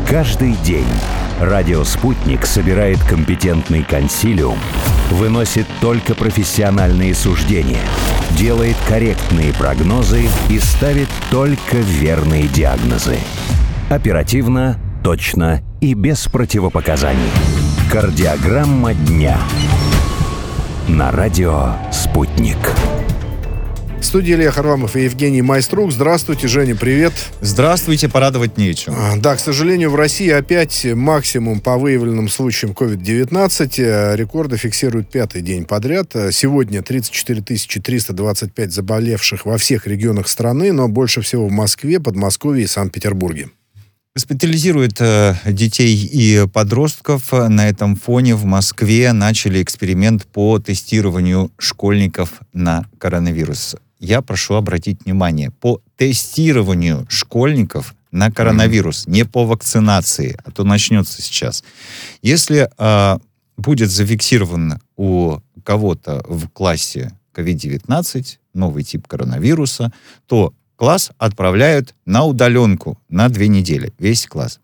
Каждый день радио «Спутник» собирает компетентный консилиум, выносит только профессиональные суждения, делает корректные прогнозы и ставит только верные диагнозы. Оперативно, точно и без противопоказаний. Кардиограмма дня. На радио «Спутник». В студии Илья Харламов и Евгений Майструк. Здравствуйте, Женя, привет. Здравствуйте, порадовать нечем. Да, к сожалению, в России опять максимум по выявленным случаям COVID-19. Рекорды фиксируют пятый день подряд. Сегодня 34 325 заболевших во всех регионах страны, но больше всего в Москве, Подмосковье и Санкт-Петербурге. Госпитализируют детей и подростков. На этом фоне в Москве начали эксперимент по тестированию школьников на коронавирус. Я прошу обратить внимание, по тестированию школьников на коронавирус, не по вакцинации, а то начнется сейчас. Если будет зафиксирован у кого-то в классе COVID-19, новый тип коронавируса, то класс отправляют на удаленку на 2 недели. Весь класс.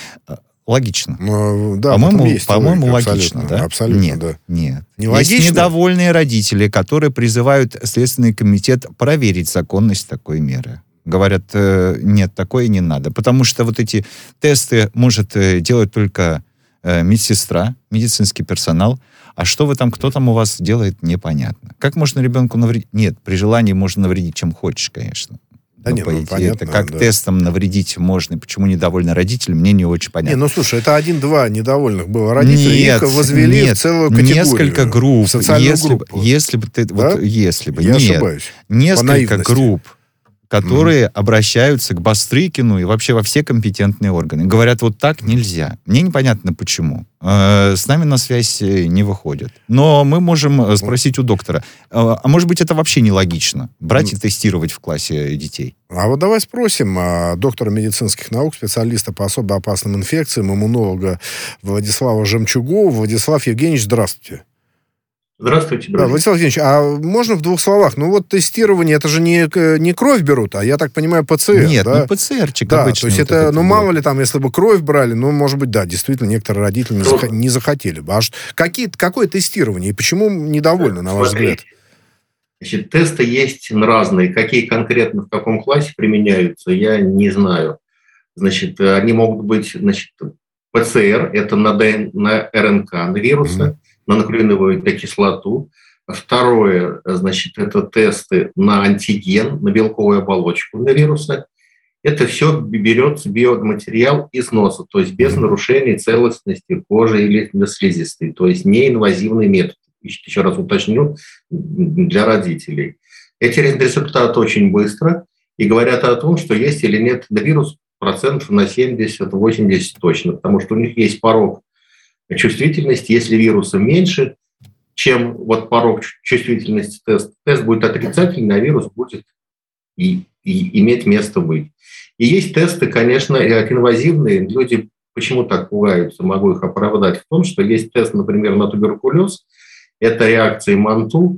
Логично. Да, по-моему, логично, да? Абсолютно, нет, да. Нет. Не логично? Есть недовольные родители, которые призывают Следственный комитет проверить законность такой меры. Говорят, нет, такое не надо. Потому что вот эти тесты может делать только медсестра, медицинский персонал. А что вы там, кто там у вас делает, непонятно. Как можно ребенку навредить? Нет, при желании можно навредить, чем хочешь, конечно. Да нет, по идее, понятно, это как да. Тестом навредить можно. Почему недовольны родители, мне не очень понятно. Слушай, это 1-2 недовольных было родителей. Нет, их возвели в целую категорию. Несколько групп. В социальную группу. Если бы ты... Да? Я ошибаюсь. Несколько групп, которые обращаются к Бастрыкину и вообще во все компетентные органы. Говорят, вот так нельзя. Мне непонятно, почему. С нами на связь не выходят. Но мы можем спросить у доктора. А может быть, это вообще нелогично? Брать и тестировать в классе детей? А вот давай спросим доктора медицинских наук, специалиста по особо опасным инфекциям, иммунолога Владислава Жемчугова. Владислав Евгеньевич, здравствуйте. Здравствуйте, Да, Владислав Евгеньевич, а можно в 2 словах? Тестирование, это же не кровь берут, а, я так понимаю, ПЦР, Нет, да? ПЦРчик да, обычно. то есть это, мало ли там, если бы кровь брали, может быть, да, действительно, некоторые родители не захотели бы. Какое тестирование и почему недовольны, на ваш взгляд? Значит, тесты есть разные. Какие конкретно в каком классе применяются, я не знаю. Значит, они могут быть, ПЦР, это на РНК, на вируса, на нуклеиновую кислоту. Второе, это тесты на антиген, на белковую оболочку на вируса. Это все берется биоматериал из носа, то есть без нарушения целостности кожи или слизистой, то есть неинвазивный метод. Еще раз уточню, для родителей. Эти результаты очень быстро и говорят о том, что есть или нет вирус процентов на 70-80 точно, потому что у них есть порог чувствительности. Если вируса меньше, чем порог чувствительности тест будет отрицательный, а вирус будет и иметь место быть. И есть тесты, конечно, инвазивные. Люди почему так пугаются, могу их оправдать в том, что есть тест, например, на туберкулез, это реакция МАНТУ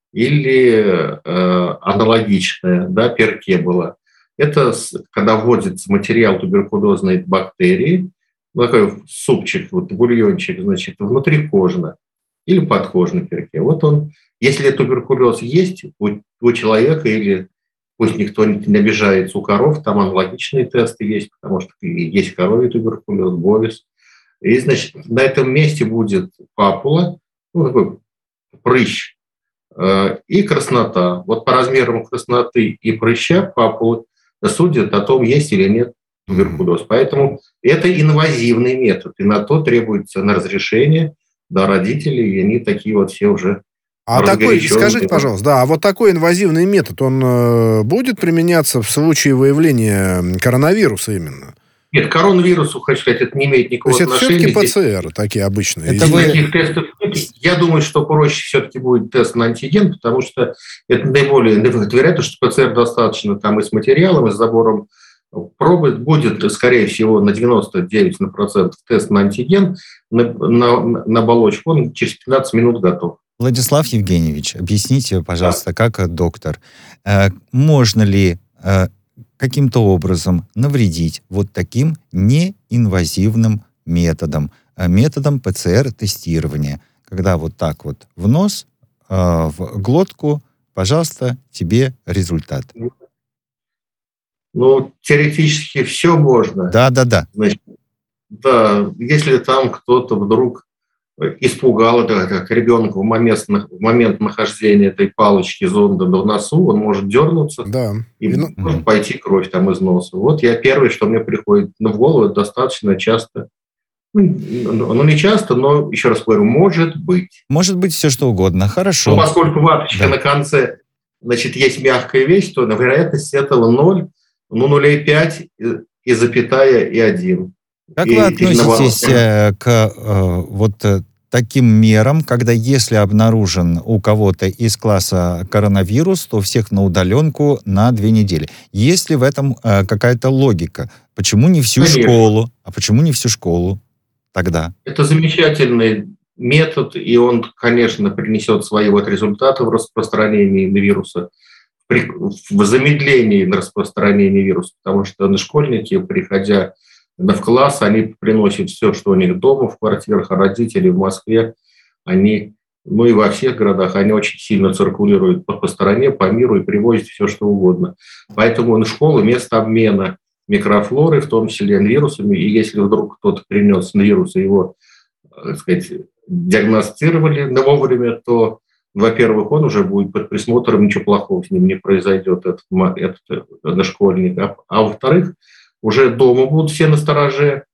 или аналогичная, Перке была. Это когда вводится материал туберкулезной бактерии, такой супчик, бульончик, внутрикожно или подкожно Перке. Он, если туберкулез есть у человека, или пусть никто не обижается, у коров, там аналогичные тесты есть, потому что есть коровий туберкулез, говис. И, на этом месте будет папула, такой прыщ и краснота. По размерам красноты и прыща папулы судят о том, есть или нет туберкулез. Поэтому это инвазивный метод, и на то требуется разрешение родителей, и они такие все уже скажите, пожалуйста, такой инвазивный метод, он будет применяться в случае выявления коронавируса именно? Нет, к коронавирусу, хочу сказать, это не имеет никакого отношения. То есть это все-таки ПЦР такие обычные? Таких тестов нет. Я думаю, что проще все-таки будет тест на антиген, потому что это наиболее вероятно, что ПЦР достаточно и с материалом, и с забором пробы. Будет, скорее всего, на 99% тест на антиген, на оболочку. Он через 15 минут готов. Владислав Евгеньевич, объясните, пожалуйста, как доктор, можно ли каким-то образом навредить вот таким неинвазивным методом ПЦР-тестирования, когда вот так вот в нос, в глотку, пожалуйста, тебе результат. Теоретически все можно. Да. Значит, да, если там кто-то вдруг испугал, как ребенка в момент нахождения этой палочки зонда в носу, он может дернуться и может пойти кровь там из носа. Вот я первое, что мне приходит в голову, это достаточно часто. Не часто, но, еще раз говорю, может быть. Может быть все что угодно, хорошо. Но поскольку ваточка на конце, есть мягкая вещь, то вероятность этого 0,5 и запятая и 1. Как вы относитесь к таким мерам, когда если обнаружен у кого-то из класса коронавирус, то всех на удаленку на 2 недели? Есть ли в этом какая-то логика? Почему не всю школу? А почему не всю школу тогда? Это замечательный метод, и он, конечно, принесет свои результаты в распространении вируса, в замедлении распространения вируса, потому что школьники, приходя в класс, они приносят все, что у них дома, в квартирах, а родители в Москве, они, и во всех городах, они очень сильно циркулируют по стране, по миру и привозят все, что угодно. Поэтому школы – место обмена микрофлоры, в том числе вирусами, и если вдруг кто-то принес вирус, и его, диагностировали вовремя, то, во-первых, он уже будет под присмотром, ничего плохого с ним не произойдет, этот школьник, а во-вторых, уже дома будут все настороже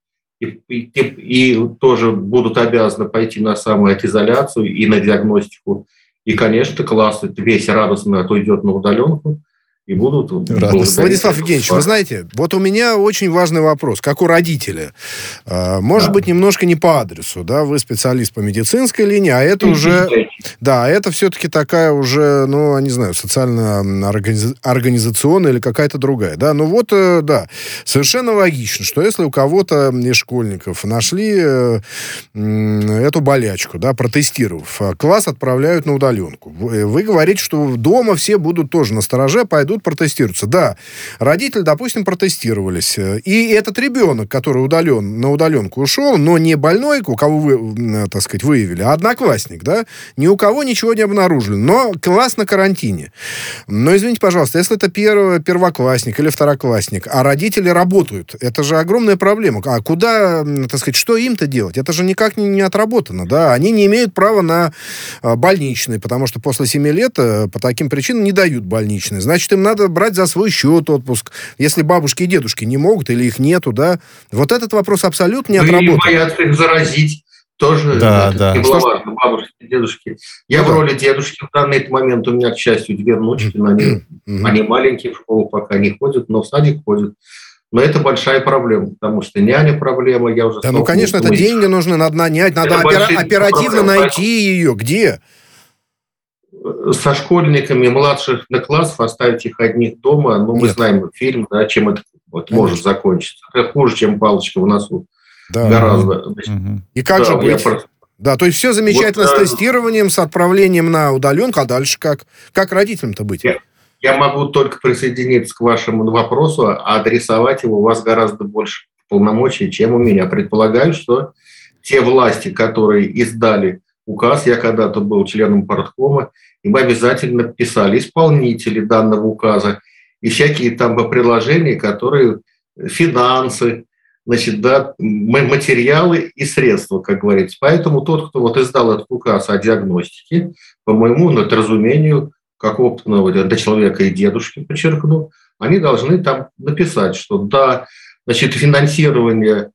и тоже будут обязаны пойти на самоизоляцию и на диагностику. И, конечно, класс весь радостно отойдет на удаленку и будут... Владислав Евгеньевич, вы знаете, вот у меня очень важный вопрос, как у родителя. Может быть, немножко не по адресу, да, вы специалист по медицинской линии, а это уже... Да, это все-таки такая уже, не знаю, социально-организационная или какая-то другая, да. Совершенно логично, что если у кого-то из школьников нашли эту болячку, да, протестировав, класс отправляют на удаленку. Вы говорите, что дома все будут тоже настороже, пойдут протестируются. Да, родители, допустим, протестировались. И этот ребенок, который на удаленку ушел, но не больной, у кого вы, выявили, а одноклассник, да, ни у кого ничего не обнаружили, но класс на карантине. Но, извините, пожалуйста, если это первоклассник или второклассник, а родители работают, это же огромная проблема. А куда, что им-то делать? Это же никак не отработано, да. Они не имеют права на больничный, потому что после 7 лет по таким причинам не дают больничный. Значит, им надо брать за свой счет отпуск. Если бабушки и дедушки не могут или их нету, да. Вот этот вопрос абсолютно не отработан. Или боятся их заразить. Тоже не было важно, бабушки и дедушки. Я в роли дедушки в данный момент. У меня, к счастью, 2 внучки, но они маленькие, в школу пока не ходят, но в садик ходят. Но это большая проблема, потому что няня проблема. Я уже конечно, это деньги нужны, надо нанять, надо оперативно найти ее. Где? Со школьниками младших классов оставить их одних дома, мы знаем фильм, да, чем это может закончиться. Это хуже, чем палочка в носу. Да. Гораздо. И как же быть? Да, то есть все замечательно с тестированием, с отправлением на удаленку, а дальше как? Как родителям-то быть? Я могу только присоединиться к вашему вопросу, а адресовать его у вас гораздо больше полномочий, чем у меня. Предполагаю, что те власти, которые издали указ, я когда-то был членом парткома, им обязательно писали исполнители данного указа и всякие там приложения, которые финансы, материалы и средства, как говорится. Поэтому тот, кто издал этот указ о диагностике, по моему разумению, как опытного человека и дедушки, подчеркну, они должны там написать, что да, финансирование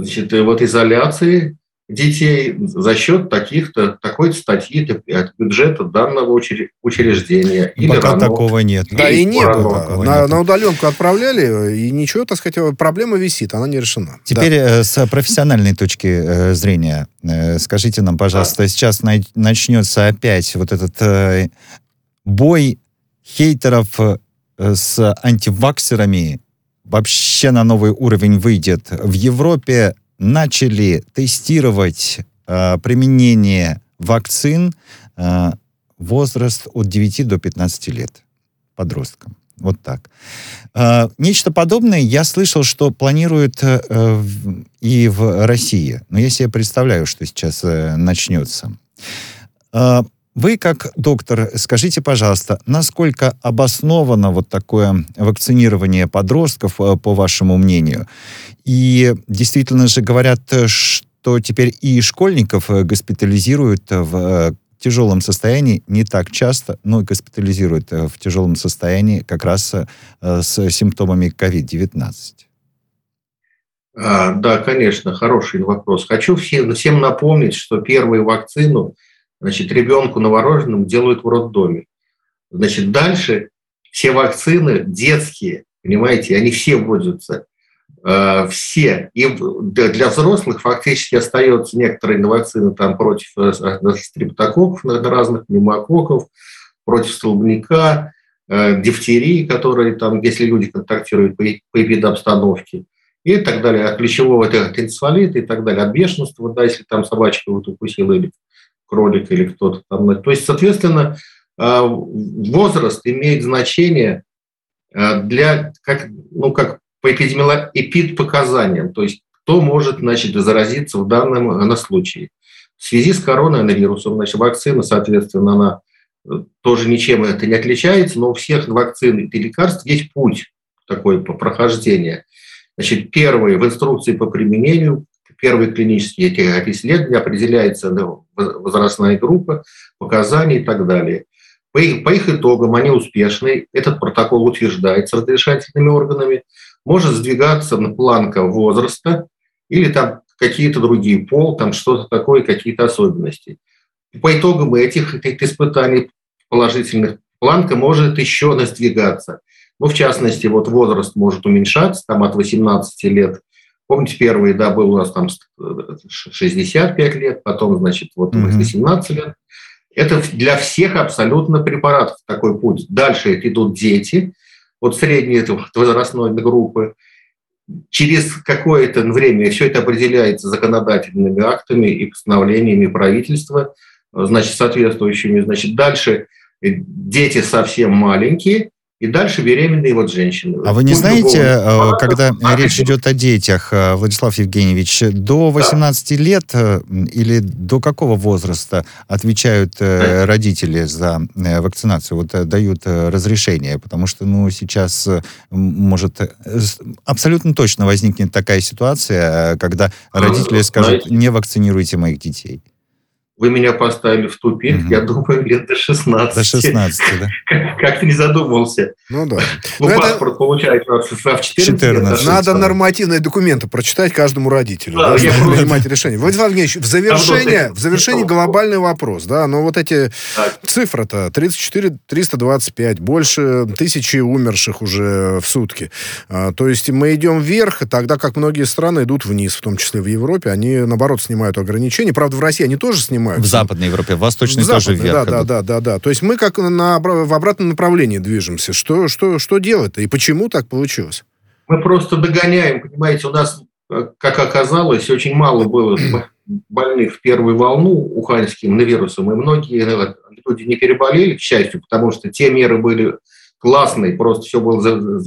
изоляции детей за счет такой-то статьи от бюджета данного учреждения. Пока такого нет. Да, и не было. На удаленку отправляли, и ничего, проблема висит, она не решена. Теперь с профессиональной точки зрения, скажите нам, пожалуйста, сейчас начнется опять этот бой хейтеров с антиваксерами, вообще на новый уровень выйдет. В Европе начали тестировать применение вакцин возраст от 9 до 15 лет подросткам. Вот так. Нечто подобное я слышал, что планируют и в России. Но я себе представляю, что сейчас начнется. Вы, как доктор, скажите, пожалуйста, насколько обосновано вот такое вакцинирование подростков, по вашему мнению? И действительно же говорят, что теперь и школьников госпитализируют в тяжелом состоянии не так часто, но и госпитализируют в тяжелом состоянии как раз с симптомами COVID-19. Да, конечно, хороший вопрос. Хочу всем напомнить, что первую вакцину, значит, ребенку новорожденному делают в роддоме. Значит, дальше все вакцины детские, понимаете, они все вводятся. Все. И для взрослых фактически остается некоторые вакцины там против стрептококков, разных пневмококков, против столбняка, дифтерии, которые там, если люди контактируют по эпидобстановке, и так далее, от клещевого энцефалита и так далее, от бешенства, да, если там собачка вот укусила или кролик или кто-то там. То есть, соответственно, возраст имеет значение для, как по эпидпоказаниям, то есть кто может, значит, заразиться в данном случае. В связи с коронавирусом, значит, вакцина, соответственно, она тоже ничем это не отличается, но у всех вакцин и лекарств есть путь такой по прохождению. Значит, первый в инструкции по применению, первые клинические исследования, определяется возрастная группа, показания и так далее. По их итогам они успешны, этот протокол утверждается разрешательными органами, может сдвигаться на планка возраста или там какие-то другие пол, там что-то такое, какие-то особенности. И по итогам этих испытаний положительных планка может еще сдвигаться. Ну, в частности, вот возраст может уменьшаться там, от 18 лет. Помните, первый, да, был у нас там 65 лет, потом, значит, вот 18 лет. Это для всех абсолютно препаратов такой путь. Дальше идут дети, вот средней возрастной группы. Через какое-то время все это определяется законодательными актами и постановлениями правительства, значит, соответствующими. Значит, дальше дети совсем маленькие, и дальше беременные вот женщины. А вы не знаете, когда речь идет о детях, Владислав Евгеньевич, до 18 лет или до какого возраста отвечают родители за вакцинацию, вот дают разрешение? Потому что, сейчас может абсолютно точно возникнет такая ситуация, когда родители скажут: не вакцинируйте моих детей. Вы меня поставили в тупик, я думаю, лет до 16. До 16, да? Как-то не задумывался. Ну да. Паспорт получается в 14. Надо нормативные документы прочитать каждому родителю, чтобы принимать решение. Владислав Евгеньевич, в завершении глобальный вопрос, да, но вот эти цифры-то 34 325, больше 1000 умерших уже в сутки. То есть мы идем вверх, тогда как многие страны идут вниз, в том числе в Европе, они, наоборот, снимают ограничения. Правда, в России они тоже снимают. В Западной Европе, в Восточной тоже вверх. Да. То есть мы как в обратном направлении движемся. Что делать-то? И почему так получилось? Мы просто догоняем, понимаете, у нас, как оказалось, очень мало было больных в первую волну уханьским вирусом, и многие люди не переболели, к счастью, потому что те меры были классные, просто все было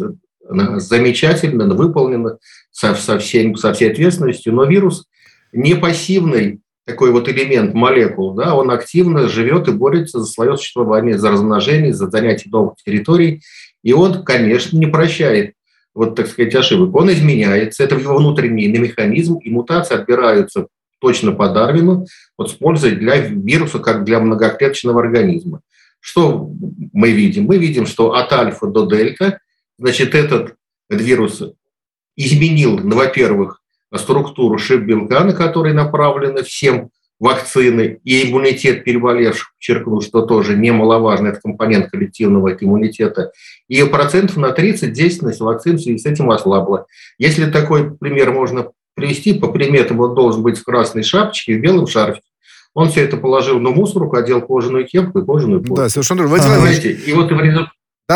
замечательно, выполнено со всей ответственностью, но вирус не пассивный, такой вот элемент молекул, да, он активно живет и борется за свое существование, за размножение, за занятие новых территорий. И он, конечно, не прощает, вот, так сказать, ошибок. Он изменяется, это его внутренний механизм, и мутации отбираются точно по Дарвину, вот с пользой для вируса, как для многоклеточного организма. Что мы видим? Мы видим, что от альфа до дельта, значит, этот вирус изменил, во-первых, структуру шип-белка, на который направлены всем вакцины, и иммунитет переболевших, подчеркну, что тоже немаловажно, это компонент коллективного иммунитета, и процентов на 30 действенность вакцин в связи с этим ослабла. Если такой пример можно привести, по приметам он должен быть в красной шапочке, в белом шарфе. Он все это положил на мусорку, одел кожаную кепку и кожаную куртку. Да, совершенно верно. И вот в результате...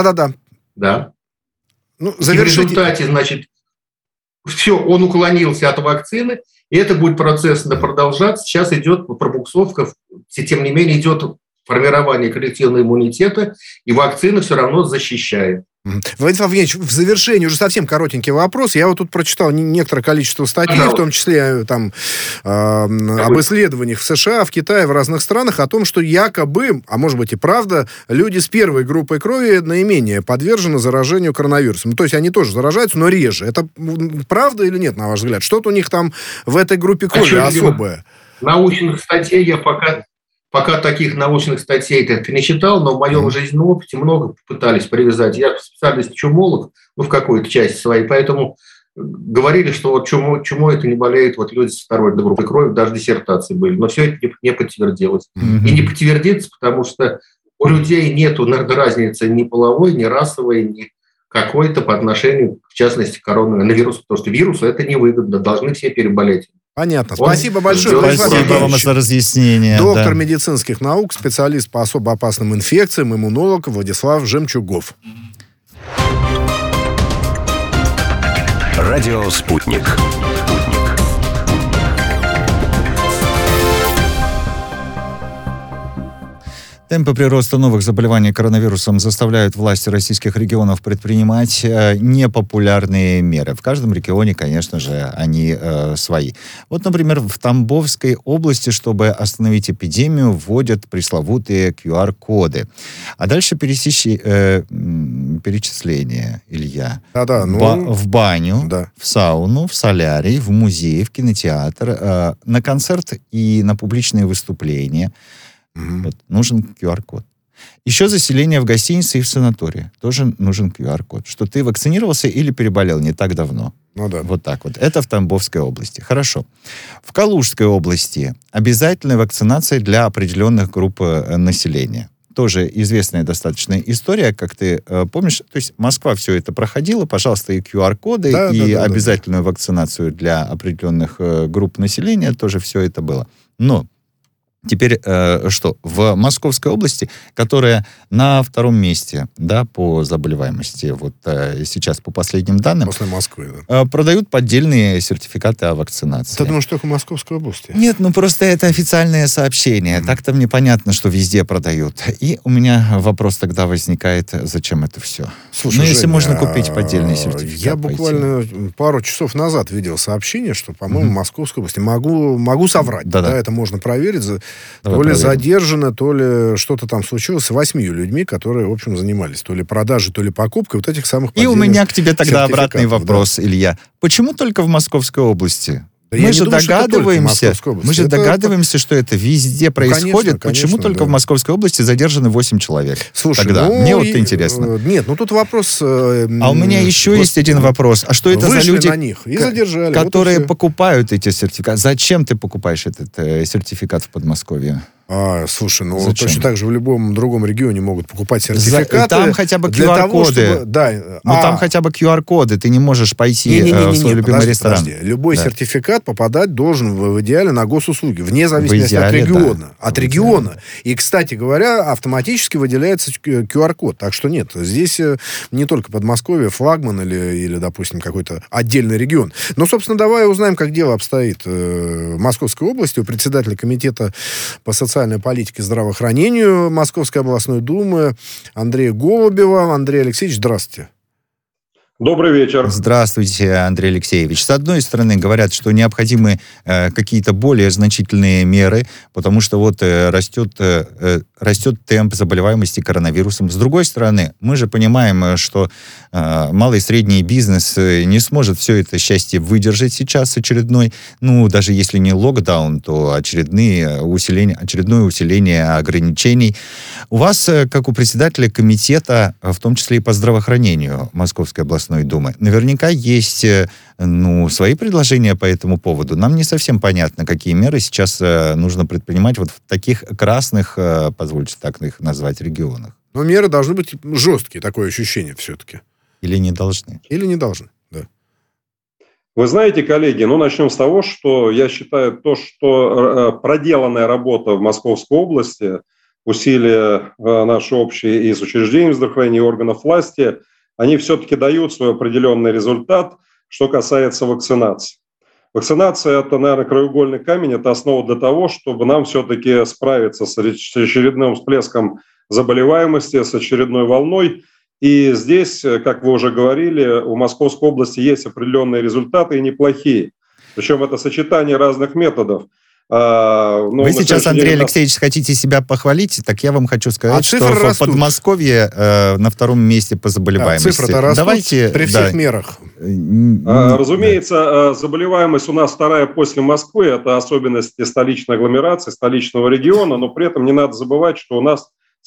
Да. Ну, в результате, значит, все, он уклонился от вакцины, и это будет процесс продолжаться. Сейчас идет пробуксовка, тем не менее идет формирование коллективного иммунитета, и вакцина все равно защищает. Владислав Евгеньевич, в завершении уже совсем коротенький вопрос. Я вот тут прочитал некоторое количество статей, в том числе там, об исследованиях в США, в Китае, в разных странах, о том, что якобы, а может быть и правда, люди с первой группой крови наименее подвержены заражению коронавирусом. Ну, то есть они тоже заражаются, но реже. Это правда или нет, на ваш взгляд? Что-то у них там в этой группе крови особое? Научных статей я пока таких научных статей не читал, но в моем жизненном опыте много пытались привязать. Я специалист чумолог, в какой-то части своей, поэтому говорили, что вот чумой это не болеют вот люди с второй группой крови, даже диссертации были, но все это не подтвердилось. И не подтвердится, потому что у людей нету разницы ни половой, ни расовой, ни какой-то по отношению, в частности, к коронавирусу, потому что вирусу это невыгодно, должны все переболеть. Понятно. Спасибо большое. Спасибо вам за разъяснение. Доктор медицинских наук, специалист по особо опасным инфекциям, иммунолог Владислав Жемчугов. Радио «Спутник». Темпы прироста новых заболеваний коронавирусом заставляют власти российских регионов предпринимать непопулярные меры. В каждом регионе, конечно же, они свои. Вот, например, в Тамбовской области, чтобы остановить эпидемию, вводят пресловутые QR-коды. А дальше перечисление, Илья. В баню, в сауну, в солярий, в музей, в кинотеатр, на концерт и на публичные выступления. Вот, нужен QR-код. Еще заселение в гостинице и в санатории. Тоже нужен QR-код. Что ты вакцинировался или переболел не так давно. Вот так вот. Это в Тамбовской области. Хорошо. В Калужской области обязательная вакцинация для определенных групп населения. Тоже известная достаточно история, как ты помнишь. То есть Москва все это проходила. Пожалуйста, и QR-коды, обязательную вакцинацию для определенных групп населения. Тоже все это было. Но теперь что? В Московской области, которая на втором месте, да, по заболеваемости, вот сейчас по последним данным, после Москвы, продают поддельные сертификаты о вакцинации. Ты думаешь, только в Московской области? Нет, просто это официальное сообщение. Так-то мне понятно, что везде продают. И у меня вопрос тогда возникает, зачем это все? Слушай, если можно купить поддельный сертификат. Я буквально пару часов назад видел сообщение, что, по-моему, в Московской области, могу соврать, да, это можно проверить, то ли задержано, то ли что-то там случилось с 8 людьми, которые, в общем, занимались то ли продажей, то ли покупкой вот этих самых поддельных сертификатов. И у меня к тебе тогда обратный вопрос, Илья. Почему только в Московской области? Мы же догадываемся, что это везде происходит. Почему только в Московской области задержаны 8 человек? Слушай, тогда мне вот интересно. Нет, тут вопрос... А у меня еще есть один вопрос. А что это за люди, на них и задержали, которые покупают эти сертификаты? Зачем ты покупаешь этот сертификат в Подмосковье? Слушай, точно так же в любом другом регионе могут покупать сертификаты. Там хотя бы QR-коды. Там хотя бы QR-коды. Ты не можешь пойти в свой любимый ресторан. Подожди. Любой сертификат попадать должен в идеале на госуслуги, вне зависимости от региона. От региона. И, кстати говоря, автоматически выделяется QR-код. Так что нет, здесь не только Подмосковье, флагман или, допустим, какой-то отдельный регион. Но, собственно, давай узнаем, как дело обстоит в Московской области. У председателя комитета по социальной политике и здравоохранению Московской областной думы Андрея Голубева. Андрей Алексеевич, здравствуйте. Добрый вечер. Здравствуйте, Андрей Алексеевич. С одной стороны, говорят, что необходимы какие-то более значительные меры, потому что вот растет темп заболеваемости коронавирусом. С другой стороны, мы же понимаем, что малый и средний бизнес не сможет все это счастье выдержать сейчас очередной, даже если не локдаун, то очередное усиление ограничений. У вас, как у председателя комитета, в том числе и по здравоохранению Московской областной думы, наверняка есть свои предложения по этому поводу. Нам не совсем понятно, какие меры сейчас нужно предпринимать вот в таких красных, позвольте так их назвать, регионах. Но меры должны быть жесткие, такое ощущение все-таки. Или не должны? Или не должны, да. Вы знаете, коллеги, начнем с того, что я считаю что проделанная работа в Московской области, усилия наши общие и с учреждением здравоохранения, и органов власти, они все-таки дают свой определенный результат, что касается вакцинации. Вакцинация – это, наверное, краеугольный камень, это основа для того, чтобы нам все-таки справиться с очередным всплеском заболеваемости, с очередной волной. И здесь, как вы уже говорили, у Московской области есть определенные результаты и неплохие. Причем это сочетание разных методов. Вы сейчас, Андрей Алексеевич, хотите себя похвалить, так я вам хочу сказать, что в Подмосковье на втором месте по заболеваемости. Цифры-то растут. Давайте, при всех мерах. Разумеется, заболеваемость у нас вторая после Москвы, это особенности столичной агломерации, столичного региона, но при этом не надо забывать, что у нас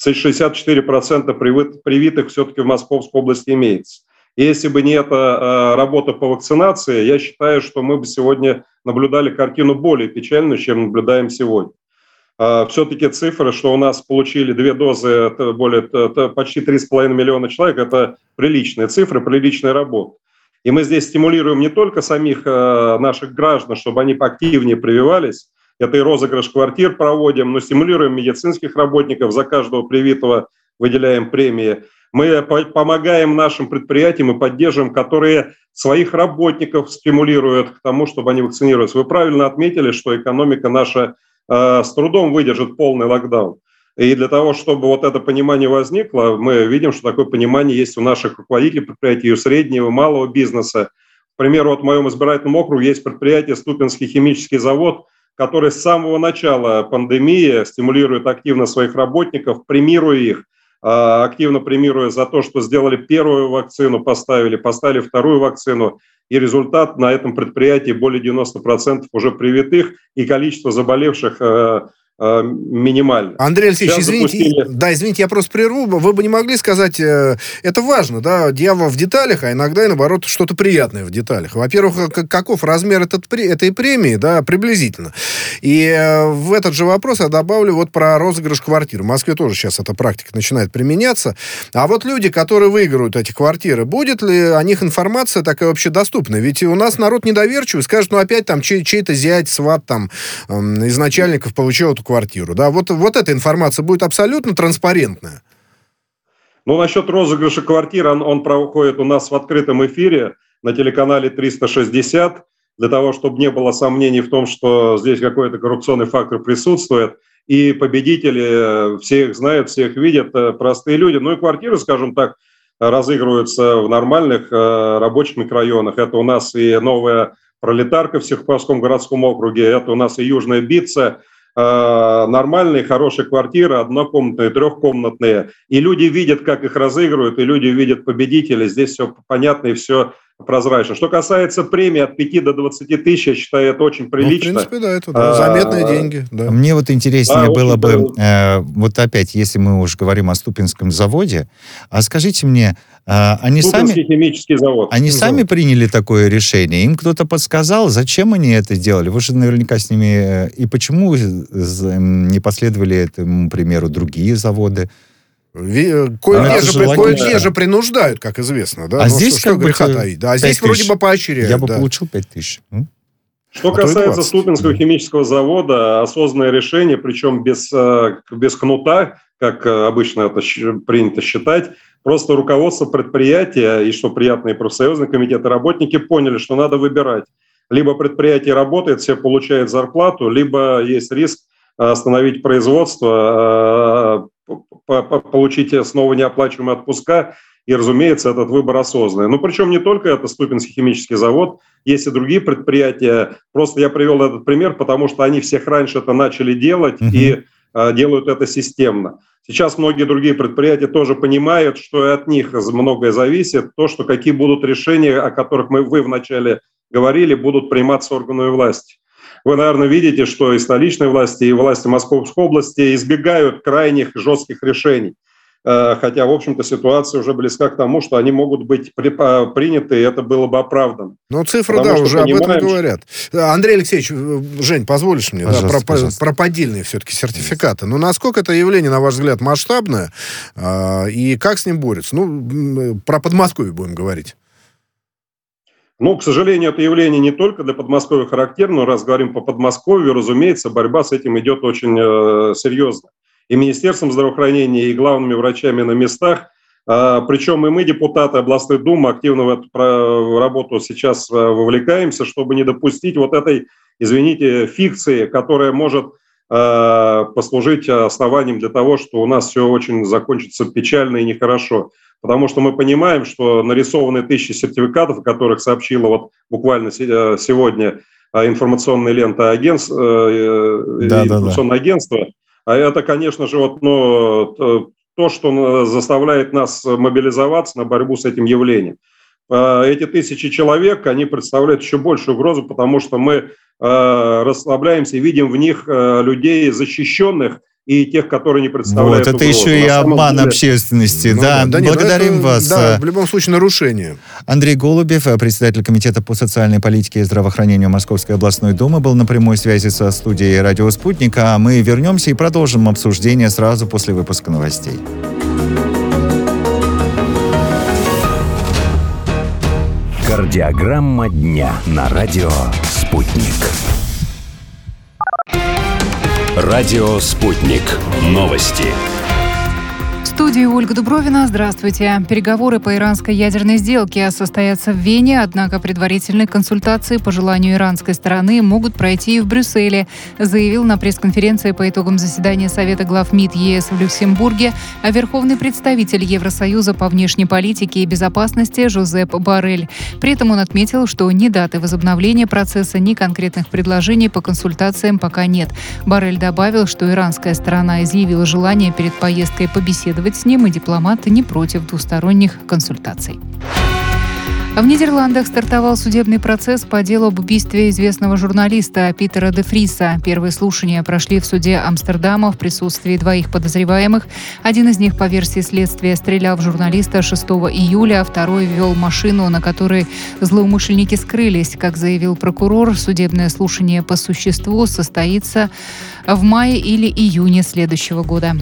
64% привитых все-таки в Московской области имеется. И если бы не эта работа по вакцинации, я считаю, что мы бы сегодня наблюдали картину более печальную, чем наблюдаем сегодня. Все-таки цифры, что у нас получили 2 дозы, это почти 3,5 миллиона человек, это приличные цифры, приличная работа. И мы здесь стимулируем не только самих наших граждан, чтобы они активнее прививались, это и розыгрыш квартир проводим, но стимулируем медицинских работников, за каждого привитого выделяем премии. Мы помогаем нашим предприятиям и поддерживаем, которые своих работников стимулируют к тому, чтобы они вакцинировались. Вы правильно отметили, что экономика наша с трудом выдержит полный локдаун. И для того, чтобы вот это понимание возникло, мы видим, что такое понимание есть у наших руководителей предприятий, у среднего, малого бизнеса. К примеру, вот в моем избирательном округе есть предприятие «Ступинский химический завод», который с самого начала пандемии стимулирует активно своих работников, премируя их, активно премируя за то, что сделали первую вакцину, поставили вторую вакцину, и результат на этом предприятии более 90% уже привитых, и количество заболевших минимально. Андрей Алексеевич, извините, я просто прерву. Вы бы не могли сказать, это важно, да, дьявол в деталях, а иногда и наоборот что-то приятное в деталях. Во-первых, каков размер этой премии, да, приблизительно. И в этот же вопрос я добавлю вот про розыгрыш квартир. В Москве тоже сейчас эта практика начинает применяться. А вот люди, которые выиграют эти квартиры, будет ли о них информация такая общедоступная? Ведь у нас народ недоверчивый, скажет, ну опять там чей-то зять, сват там из начальников получил эту квартиру. Да? Вот эта информация будет абсолютно транспарентная. Ну, насчет розыгрыша квартир, он проходит у нас в открытом эфире на телеканале 360, для того, чтобы не было сомнений в том, что здесь какой-то коррупционный фактор присутствует. И победители, все их знают, все их видят, простые люди. Ну и квартиры, скажем так, разыгрываются в нормальных рабочих микрорайонах. Это у нас и новая Пролетарка в Севкопском городском округе, это у нас и Южная Битца. Нормальные, хорошие квартиры, однокомнатные, трехкомнатные. И люди видят, как их разыгрывают, и люди видят победителей. Здесь все понятно и все прозрачно. Что касается премии от 5 до 20 тысяч, я считаю, это очень прилично. Ну, в принципе, да, это заметные деньги. Да. Мне вот интереснее было бы, вот опять, если мы уж говорим о Ступинском заводе, а скажите мне, они химический завод. Они сами приняли такое решение? Им кто-то подсказал, зачем они это делали? Вы же наверняка с ними... И почему не последовали этому примеру другие заводы? Кое-где же принуждают, как известно. Да? А здесь что греха таить? Да, а здесь вроде бы поощряют. Я бы получил 5 тысяч. Что касается Ступинского химического завода, осознанное решение, причем без кнута, как обычно это принято считать, просто руководство предприятия, и что приятно, и профсоюзный комитет, и работники поняли, что надо выбирать. Либо предприятие работает, все получают зарплату, либо есть риск остановить производство, получить снова неоплачиваемые отпуска, и, разумеется, этот выбор осознанный. Ну, причем не только это Ступинский химический завод, есть и другие предприятия. Просто я привел этот пример, потому что они всех раньше это начали делать и делают это системно. Сейчас многие другие предприятия тоже понимают, что и от них многое зависит. То, что какие будут решения, о которых вы вначале говорили, будут приниматься органами власти. Вы, наверное, видите, что и столичные власти, и власти Московской области избегают крайних жестких решений. Хотя, в общем-то, ситуация уже близка к тому, что они могут быть приняты, и это было бы оправдано. Ну, цифры, да, уже об этом говорят. Андрей Алексеевич, Жень, позволишь мне, про поддельные все-таки сертификаты. Ну, насколько это явление, на ваш взгляд, масштабное, и как с ним борются? Ну, про Подмосковье будем говорить. Ну, к сожалению, это явление не только для Подмосковья характерно, но раз говорим по Подмосковью, разумеется, борьба с этим идет очень серьезно. И Министерством здравоохранения, и главными врачами на местах Причем и мы, депутаты областной думы, активно в эту работу сейчас вовлекаемся, чтобы не допустить вот этой, извините, фикции, которая может послужить основанием для того, что у нас все очень закончится печально и нехорошо. Потому что мы понимаем, что нарисованы тысячи сертификатов, о которых сообщила вот буквально сегодня информационная лента информационное агентство. А это, конечно же, то, что заставляет нас мобилизоваться на борьбу с этим явлением. Эти тысячи человек, они представляют еще большую угрозу, потому что мы расслабляемся и видим в них людей защищенных и тех, которые не представляют угрозу. Это угрозу. еще и обман общественности. Благодарим вас. Да, в любом случае нарушение. Андрей Голубев, председатель Комитета по социальной политике и здравоохранению Московской областной думы, был на прямой связи со студией «Радио Спутник», а мы вернемся и продолжим обсуждение сразу после выпуска новостей. Кардиограмма дня на радио «Спутник». Радио «Спутник». Новости. В студии Ольга Дубровина. Здравствуйте. Переговоры по иранской ядерной сделке состоятся в Вене, однако предварительные консультации по желанию иранской стороны могут пройти и в Брюсселе, заявил на пресс-конференции по итогам заседания Совета глав МИД ЕС в Люксембурге верховный представитель Евросоюза по внешней политике и безопасности Жозеп Боррель. При этом он отметил, что ни даты возобновления процесса, ни конкретных предложений по консультациям пока нет. Боррель добавил, что иранская сторона изъявила желание перед поездкой побеседовать с ним, и дипломаты не против двусторонних консультаций. В Нидерландах стартовал судебный процесс по делу об убийстве известного журналиста Питера де Фриса. Первые слушания прошли в суде Амстердама в присутствии двоих подозреваемых. Один из них, по версии следствия, стрелял в журналиста 6 июля, а второй вел машину, на которой злоумышленники скрылись. Как заявил прокурор, судебное слушание по существу состоится в мае или июне следующего года.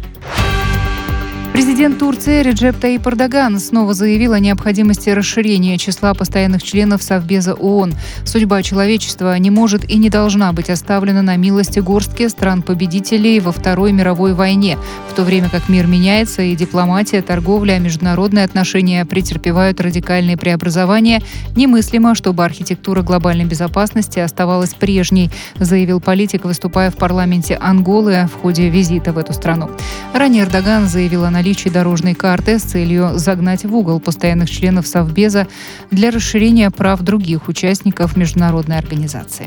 Президент Турции Реджеп Таyyip Эрдоган снова заявил о необходимости расширения числа постоянных членов Совбеза ООН. Судьба человечества не может и не должна быть оставлена на милости горстки стран-победителей во Второй мировой войне, в то время как мир меняется и дипломатия, торговля, международные отношения претерпевают радикальные преобразования. Немыслимо, чтобы архитектура глобальной безопасности оставалась прежней, заявил политик, выступая в парламенте Анголы в ходе визита в эту страну. Ранее Эрдоган заявил о наличии дорожной карты с целью загнать в угол постоянных членов Совбеза для расширения прав других участников международной организации.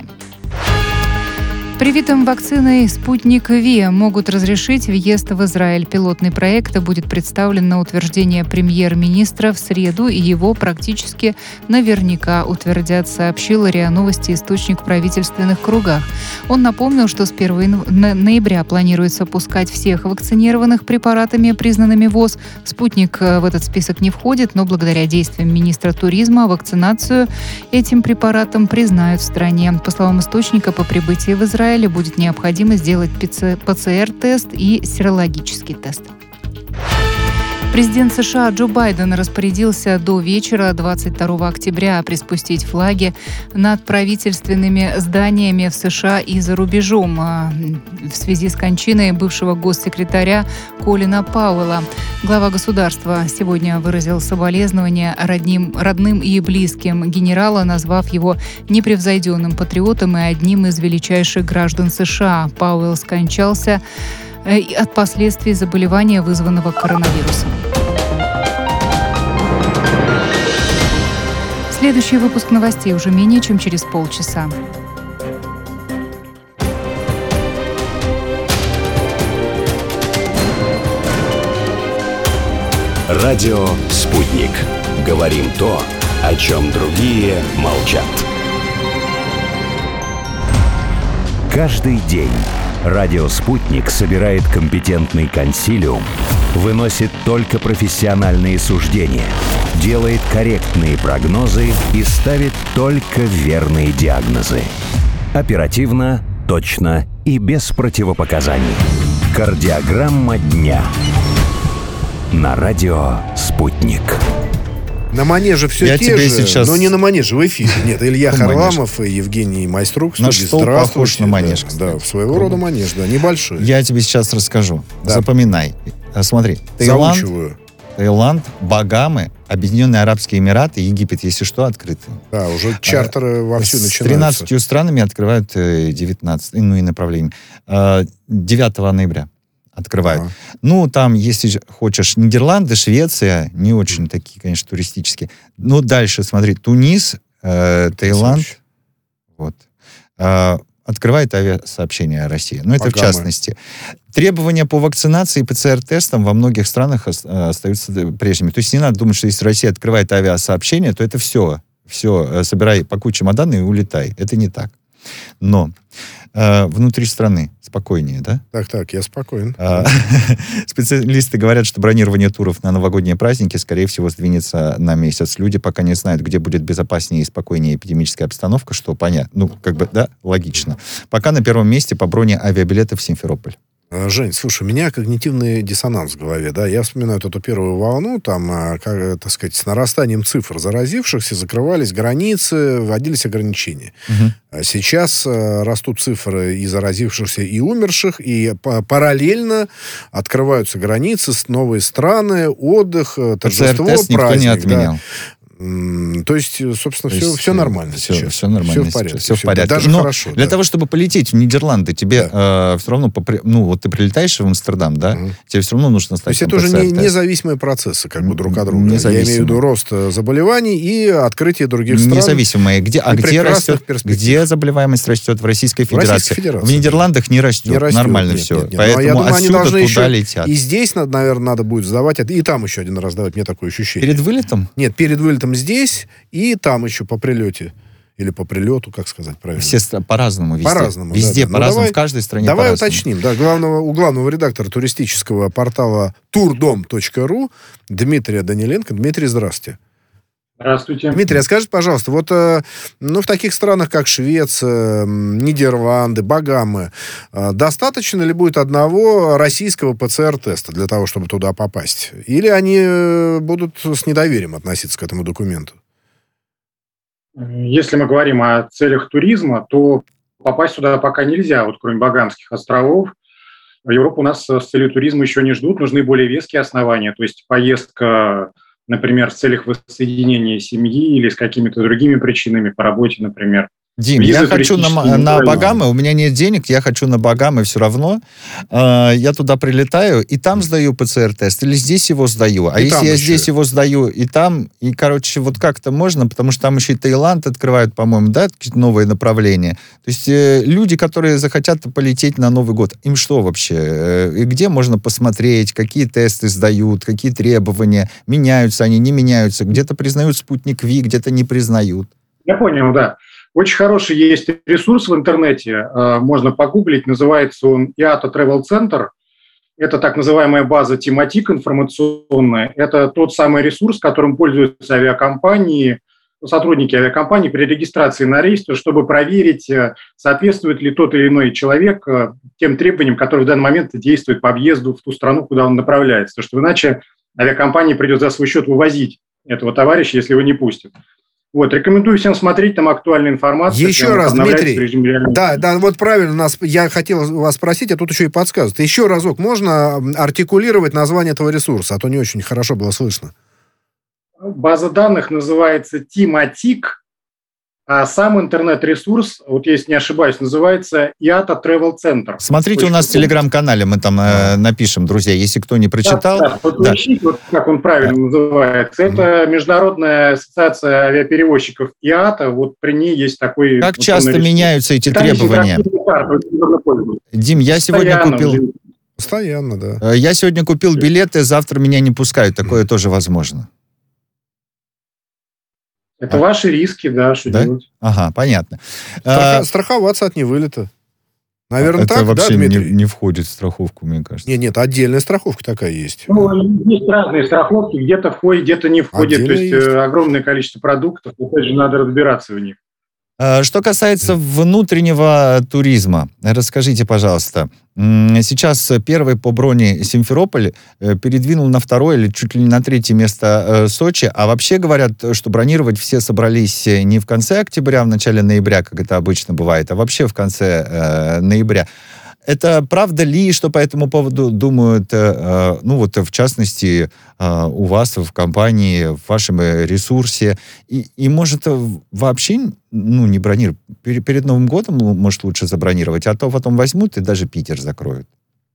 Привитым вакциной «Спутник Ви» могут разрешить въезд в Израиль. Пилотный проект будет представлен на утверждение премьер-министра в среду, и его практически наверняка утвердят, сообщил РИА Новости источник в правительственных кругах. Он напомнил, что с 1 ноября планируется пускать всех вакцинированных препаратами, признанными ВОЗ. «Спутник» в этот список не входит, но благодаря действиям министра туризма вакцинацию этим препаратом признают в стране. По словам источника, по прибытии в Израиль будет необходимо сделать ПЦР-тест и серологический тест. Президент США Джо Байден распорядился до вечера 22 октября приспустить флаги над правительственными зданиями в США и за рубежом в связи с кончиной бывшего госсекретаря Колина Пауэлла. Глава государства сегодня выразил соболезнования родным и близким генерала, назвав его непревзойденным патриотом и одним из величайших граждан США. Пауэлл скончался от последствий заболевания, вызванного коронавирусом. Следующий выпуск новостей уже менее чем через полчаса. Радио «Спутник». Говорим то, о чем другие молчат. Каждый день радио «Спутник» собирает компетентный консилиум, выносит только профессиональные суждения, делает корректные прогнозы и ставит только верные диагнозы. Оперативно, точно и без противопоказаний. Кардиограмма дня на радио «Спутник». На манеже все те же, сейчас... но не на манеже, в эфире. Нет, Илья Харламов и Евгений Майструк. На что похож на манеж. Да, своего рода манеж, да, небольшой. Я тебе сейчас расскажу. Да. Запоминай. Смотри. Заучиваю. Таиланд, Багамы, Объединенные Арабские Эмираты, Египет, если что, открыты. Да, уже чартеры вовсю начинаются. С 13 странами открывают 19, ну и направлением. 9 ноября открывают. Ага. Ну, там, если хочешь, Нидерланды, Швеция, не очень такие, конечно, туристические. Ну, дальше, смотри, Тунис, Таиланд, вот. Открывает авиасообщение России. Ну, это Багамы. в частности. Требования по вакцинации и ПЦР-тестам во многих странах остаются прежними. То есть не надо думать, что если Россия открывает авиасообщение, то это все, собирай, пакуй чемоданы и улетай. Это не так. Но внутри страны спокойнее, да? Так, я спокоен. Специалисты говорят, что бронирование туров на новогодние праздники, скорее всего, сдвинется на месяц. Люди пока не знают, где будет безопаснее и спокойнее эпидемическая обстановка, что понятно. Ну, как бы, да, логично. Пока на первом месте по броне авиабилетов в Симферополь. Жень, слушай, у меня когнитивный диссонанс в голове, да, я вспоминаю эту первую волну, там, как, так сказать, с нарастанием цифр заразившихся закрывались границы, вводились ограничения. А сейчас растут цифры и заразившихся, и умерших, и параллельно открываются границы, новые страны, отдых, торжество, ПЦР-тест никто праздник. не отменял. Да. То есть, собственно, все нормально сейчас. Все нормально. Все в порядке. Все в порядке. Даже но хорошо. для того, чтобы полететь в Нидерланды, тебе все равно, вот ты прилетаешь в Амстердам, да, тебе все равно нужно То стать. есть это уже независимые процессы, как бы друг от друга. Я имею в виду рост заболеваний и открытие других стран. Независимые. Где растет? Где заболеваемость растет? В Российской Федерации. В Нидерландах не растет. Нормально все. Нет. Поэтому я думаю, они должны туда еще летят. И здесь, наверное, надо будет сдавать, и там еще один раз сдавать, мне такое ощущение. Перед вылетом? Нет, перед вылетом здесь, и там еще по прилете. Или по прилету, как сказать правильно? Все по-разному везде. По-разному. Везде да. по-разному, в каждой стране давай по-разному. Уточним. Да, у главного редактора туристического портала tourdom.ru Дмитрия Даниленко. Дмитрий, здравствуйте. Здравствуйте. Дмитрий, а скажите, пожалуйста, вот в таких странах, как Швеция, Нидерланды, Багамы, достаточно ли будет одного российского ПЦР-теста для того, чтобы туда попасть? Или они будут с недоверием относиться к этому документу? Если мы говорим о целях туризма, то попасть туда пока нельзя, вот кроме Багамских островов. В Европу у нас с целью туризма еще не ждут, нужны более веские основания, то есть поездка, например, в целях воссоединения семьи или с какими-то другими причинами по работе, например. Дим, я хочу на Багамы, у меня нет денег, я хочу на Багамы все равно. Я туда прилетаю, и там сдаю ПЦР-тест, или здесь его сдаю. А если я здесь его сдаю, и там, и, короче, вот как-то можно, потому что там еще и Таиланд открывают, по-моему, да, какие-то новые направления. То есть люди, которые захотят полететь на Новый год, им что вообще? И где можно посмотреть, какие тесты сдают, какие требования, меняются они, не меняются, где-то признают спутник Ви, где-то не признают. Я понял, да. Очень хороший есть ресурс в интернете, можно погуглить, называется он IATA Travel Center. Это так называемая база тематик информационная. Это тот самый ресурс, которым пользуются авиакомпании, сотрудники авиакомпании при регистрации на рейс, чтобы проверить, соответствует ли тот или иной человек тем требованиям, которые в данный момент действуют по въезду в ту страну, куда он направляется. Потому что иначе авиакомпании придется за свой счет вывозить этого товарища, если его не пустят. Вот, рекомендую всем смотреть, там актуальная информация. Еще раз, Дмитрий, да, вот правильно, я хотел вас спросить, а тут еще и подсказывают. Еще разок, можно артикулировать название этого ресурса, а то не очень хорошо было слышно. База данных называется Тематик, а сам интернет-ресурс, вот если не ошибаюсь, называется IATA Travel Center. Смотрите у нас в Телеграм-канале, мы там напишем, друзья, если кто не прочитал. Да, вот поищите, вот как он правильно называется. Это Международная ассоциация авиаперевозчиков IATA, вот при ней есть такой... Как часто меняются эти требования? Дим, я сегодня купил... Постоянно, да. Я сегодня купил билеты, завтра меня не пускают, такое тоже возможно. Это ваши риски, да, что делать. Ага, понятно. Страховаться от невылета. Наверное, это так, вообще да, Дмитрий? не входит в страховку, мне кажется. Нет, отдельная страховка такая есть. Ну, есть разные страховки, где-то входит, где-то не входит. То есть огромное количество продуктов, опять же, надо разбираться в них. Что касается внутреннего туризма, расскажите, пожалуйста, сейчас первый по броне Симферополь передвинул на второе или чуть ли не на третье место Сочи, а вообще говорят, что бронировать все собрались не в конце октября, в начале ноября, как это обычно бывает, а вообще в конце ноября. Это правда ли, что по этому поводу думают, в частности, у вас в компании, в вашем ресурсе, и может вообще, не бронировать, перед Новым годом, может, лучше забронировать, а то потом возьмут и даже Питер закроют?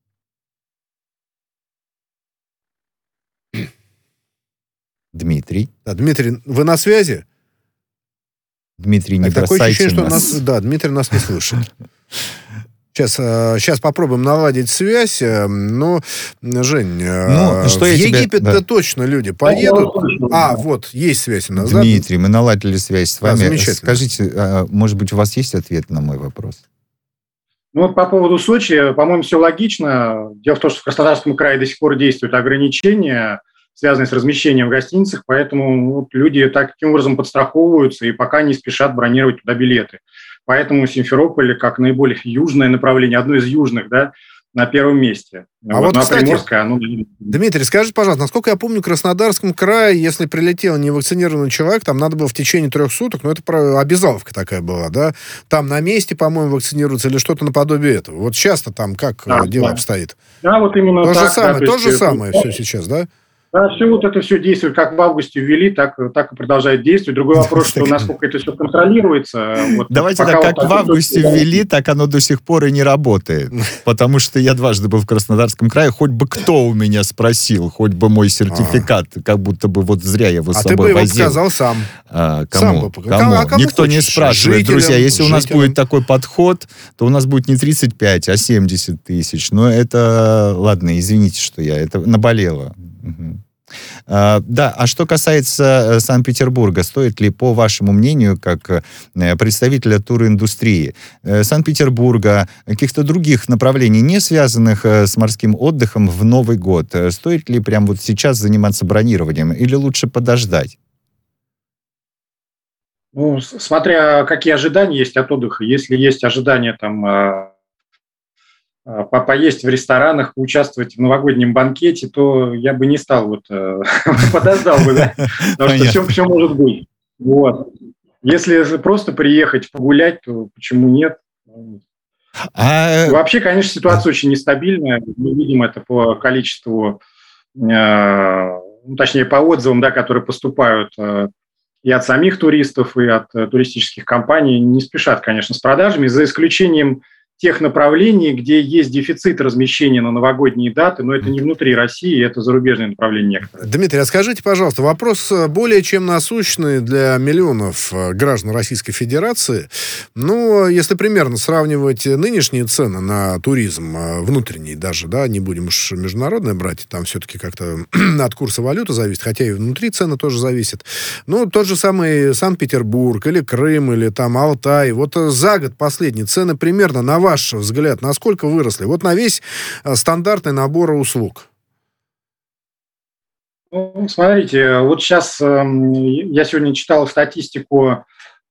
Дмитрий. Да, Дмитрий, вы на связи? Дмитрий, не такое бросайте ощущение, нас. что Дмитрий нас не слышит. Сейчас попробуем наладить связь. Но, Жень, в Египет-то точно люди поедут. Вот, есть связь у нас. Дмитрий, мы наладили связь с вами. Замечательно. Скажите, может быть, у вас есть ответ на мой вопрос? По поводу Сочи, по-моему, все логично. Дело в том, что в Краснодарском крае до сих пор действуют ограничения, связанные с размещением в гостиницах, поэтому люди таким образом подстраховываются и пока не спешат бронировать туда билеты. Поэтому Симферополь, как наиболее южное направление, одно из южных, на первом месте. Кстати, Приморское, Дмитрий, скажите, пожалуйста, насколько я помню, в Краснодарском крае, если прилетел невакцинированный человек, там надо было в течение 3 суток, это обязаловка такая была, да? Там на месте, по-моему, вакцинируются или что-то наподобие этого. Вот сейчас-то там как дело обстоит? Да, вот именно то так. То же самое все сейчас, да? Да, это все действует, как в августе ввели, так и продолжает действовать. Другой вопрос, что насколько это все контролируется. Давайте так, как в августе ввели, так оно до сих пор и не работает. Потому что я дважды был в Краснодарском крае, хоть бы кто у меня спросил, хоть бы мой сертификат, как будто бы зря я его с собой возил. А ты бы его сказал сам. Кому? Никто не спрашивает. Друзья, если у нас будет такой подход, то у нас будет не 35, а 70 тысяч. Но это, ладно, извините, что это наболело. А что касается Санкт-Петербурга, стоит ли, по вашему мнению, как представителя туриндустрии, Санкт-Петербурга, каких-то других направлений, не связанных с морским отдыхом, в Новый год, стоит ли прямо вот сейчас заниматься бронированием или лучше подождать? Смотря какие ожидания есть от отдыха. Если есть ожидания поесть в ресторанах, поучаствовать в новогоднем банкете, то я бы не стал, подождал бы, потому что все может быть. Если просто приехать погулять, то почему нет? Вообще, конечно, ситуация очень нестабильная. Мы видим это по количеству, точнее, по отзывам, которые поступают и от самих туристов, и от туристических компаний. Не спешат, конечно, с продажами, за исключением тех направлений, где есть дефицит размещения на новогодние даты, но это не внутри России, это зарубежные направления некоторые. Дмитрий, а скажите, пожалуйста, вопрос более чем насущный для миллионов граждан Российской Федерации. Если примерно сравнивать нынешние цены на туризм, внутренний даже, не будем уж международные брать, там все-таки как-то от курса валюты зависит, хотя и внутри цены тоже зависят. Тот же самый Санкт-Петербург, или Крым, или Алтай, за год последние цены примерно, на ваш взгляд, насколько выросли? На весь стандартный набор услуг. Смотрите, сейчас я сегодня читал статистику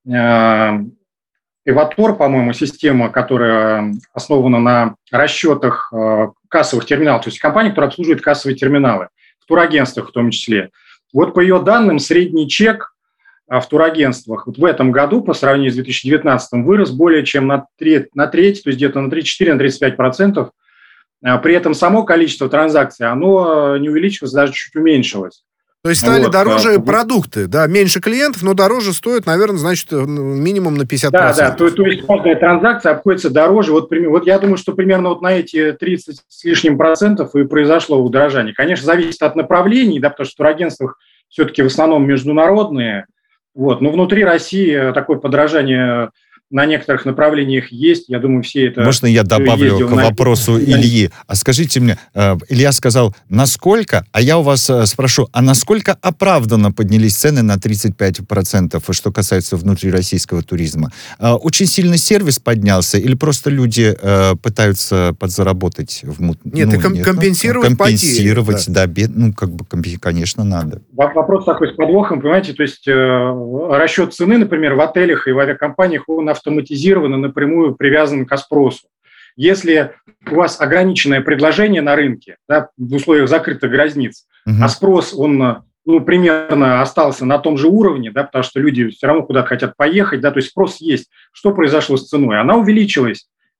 Эватор, по-моему, система, которая основана на расчетах кассовых терминалов, то есть компания, которая обслуживает кассовые терминалы, в турагентствах в том числе. По ее данным, средний чек в турагентствах в этом году по сравнению с 2019 вырос более чем на треть, то есть где-то на 34-35%. При этом само количество транзакций, оно не увеличилось, даже чуть уменьшилось. То есть стали дороже продукты, меньше клиентов, но дороже стоят, наверное, минимум на 50%. Да, то есть каждая транзакция обходится дороже. Я думаю, что примерно на эти 30 с лишним процентов и произошло удорожание. Конечно, зависит от направлений, потому что в турагентствах все-таки в основном международные. Но внутри России такое подорожание на некоторых направлениях есть. Я думаю, все это... Можно я добавлю к вопросу Ильи? А скажите мне, Илья сказал, насколько, а я у вас спрошу, а насколько оправданно поднялись цены на 35%, что касается внутрироссийского туризма? Очень сильно сервис поднялся или просто люди пытаются подзаработать в мутном? Компенсировать потери. Компенсировать, конечно, надо. Вопрос такой с подвохом, понимаете, то есть расчет цены, например, в отелях и в авиакомпаниях, он автоматизированно напрямую привязан к спросу. Если у вас ограниченное предложение на рынке, в условиях закрытых границ, а спрос, он примерно остался на том же уровне, потому что люди все равно куда-то хотят поехать, то есть спрос есть. Что произошло с ценой? Она увеличилась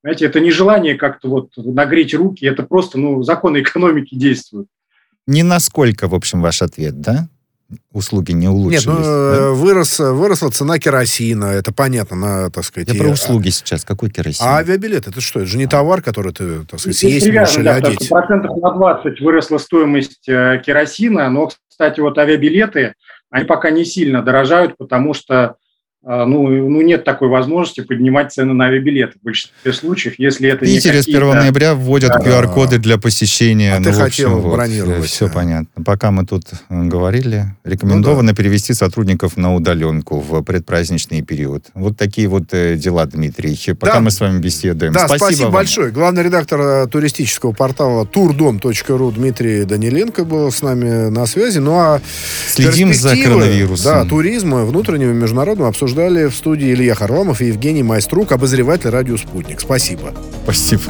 Знаете, это не желание как-то вот нагреть руки, это просто, законы экономики действуют. Не насколько, в общем, ваш ответ, да? Услуги не улучшились. Нет, да? выросла цена керосина, это понятно, так сказать. Я про услуги сейчас. Какой керосин? А авиабилет, это что? Это же не товар, который ты, так сказать, Здесь съесть можешь или одеть. процентов на 20 выросла стоимость керосина, но, кстати, вот авиабилеты, они пока не сильно дорожают, потому что нет такой возможности поднимать цены на авиабилеты в большинстве случаев, если это не Питере с 1 ноября вводят QR-коды для посещения. А ты хотел бронировать. Все понятно. Пока мы тут говорили, рекомендовано перевести сотрудников на удаленку в предпраздничный период. Вот такие вот дела, Дмитрий. Пока мы с вами беседуем. Да, спасибо вам большое. Главный редактор туристического портала tourdom.ru Дмитрий Даниленко был с нами на связи. Ну а следим за коронавирусом. Да, туризма, внутреннего и международного обсуждали в студии Илья Харламов и Евгений Майструк, обозреватель радио «Спутник». Спасибо. Спасибо.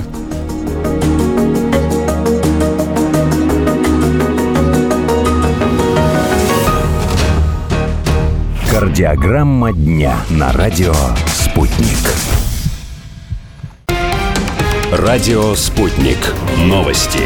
Кардиограмма дня на радио «Спутник». Радио «Спутник». Новости.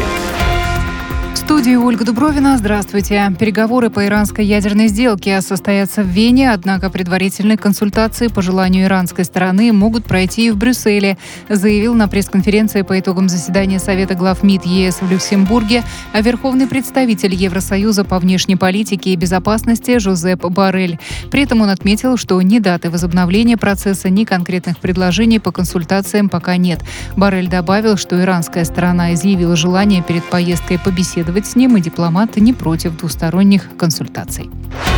В студии Ольга Дубровина. Здравствуйте. Переговоры по иранской ядерной сделке состоятся в Вене, однако предварительные консультации по желанию иранской стороны могут пройти и в Брюсселе, заявил на пресс-конференции по итогам заседания Совета глав МИД ЕС в Люксембурге верховный представитель Евросоюза по внешней политике и безопасности Жозеп Боррель. При этом он отметил, что ни даты возобновления процесса, ни конкретных предложений по консультациям пока нет. Боррель добавил, что иранская сторона изъявила желание перед поездкой побеседовать с ним, и дипломаты не против двусторонних консультаций.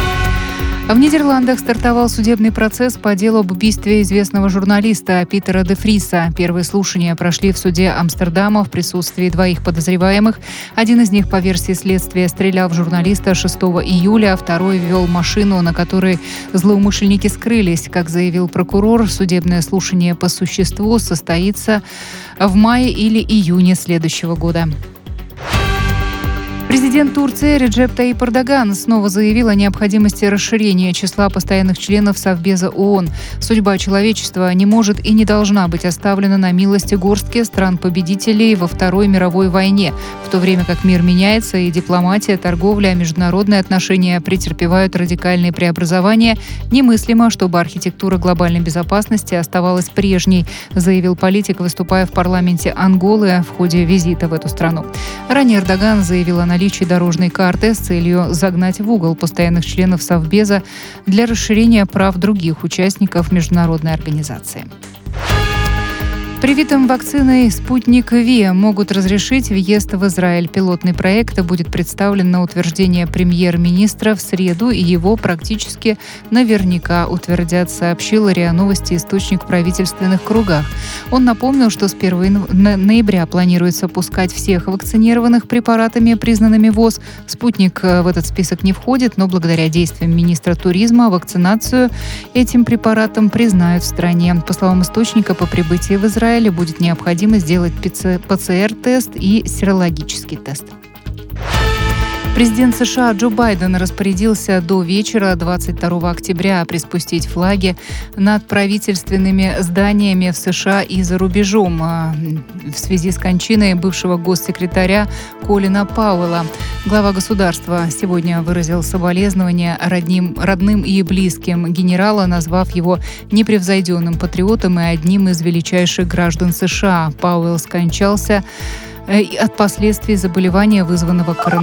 В Нидерландах стартовал судебный процесс по делу об убийстве известного журналиста Питера де Фриса. Первые слушания прошли в суде Амстердама в присутствии 2 подозреваемых. Один из них, по версии следствия, стрелял в журналиста 6 июля, а второй вел машину, на которой злоумышленники скрылись. Как заявил прокурор, судебное слушание по существу состоится в мае или июне следующего года. Президент Турции Реджеп Таyyip Эрдоган снова заявил о необходимости расширения числа постоянных членов Совбеза ООН. Судьба человечества не может и не должна быть оставлена на милости горстки стран-победителей во Второй мировой войне, в то время как мир меняется и дипломатия, торговля, международные отношения претерпевают радикальные преобразования. Немыслимо, чтобы архитектура глобальной безопасности оставалась прежней, заявил политик, выступая в парламенте Анголы в ходе визита в эту страну. Ранее Эрдоган заявил о наличии дорожной карты с целью загнать в угол постоянных членов Совбеза для расширения прав других участников международной организации. Привитым вакциной «Спутник Ви» могут разрешить въезд в Израиль. Пилотный проект будет представлен на утверждение премьер-министра в среду, и его практически наверняка утвердят, сообщил РИА Новости источник в правительственных кругах. Он напомнил, что с 1 ноября планируется пускать всех вакцинированных препаратами, признанными ВОЗ. «Спутник» в этот список не входит, но благодаря действиям министра туризма вакцинацию этим препаратом признают в стране. По словам источника, по прибытии в Израиль будет необходимо сделать ПЦР-тест и серологический тест. Президент США Джо Байден распорядился до вечера 22 октября приспустить флаги над правительственными зданиями в США и за рубежом в связи с кончиной бывшего госсекретаря Колина Пауэлла. Глава государства сегодня выразил соболезнования родным и близким генерала, назвав его непревзойденным патриотом и одним из величайших граждан США. Пауэлл скончался от последствий заболевания, вызванного коронавирусом.